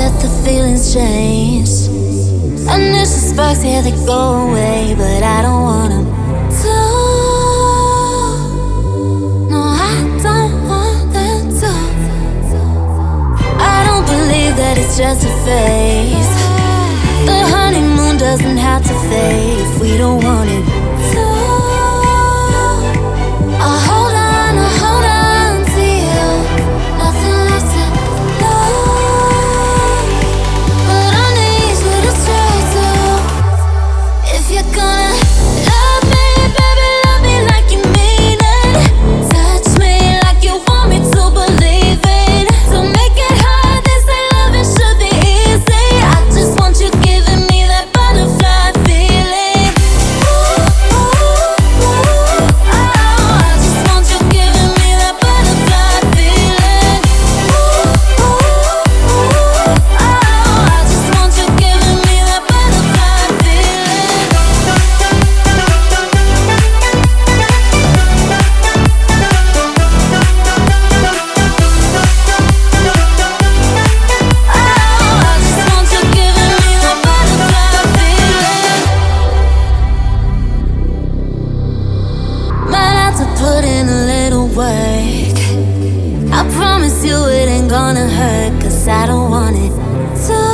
that the feelings change. Initial sparks, yeah, they go away, but I don't want them to. No, I don't want them to. I don't believe that it's just a phase. The honeymoon doesn't have to fade if we don't want it to. I hold on to you. Nothing left to love, but I need you to stay too. If you're gonna love me, baby, love me like you mean it. Touch me like you want me to believe it. Don't make it hard, they say loving should be easy. I just want you giving me that butterfly feeling. Ooh, ooh, ooh, oh. I just want you giving me that butterfly feeling. Ooh, ooh, ooh, oh. I just want you giving me that butterfly feeling. I just want you giving me that butterfly feeling. Might have to put in a little work. I promise you it ain't gonna hurt, 'cause I don't want it to.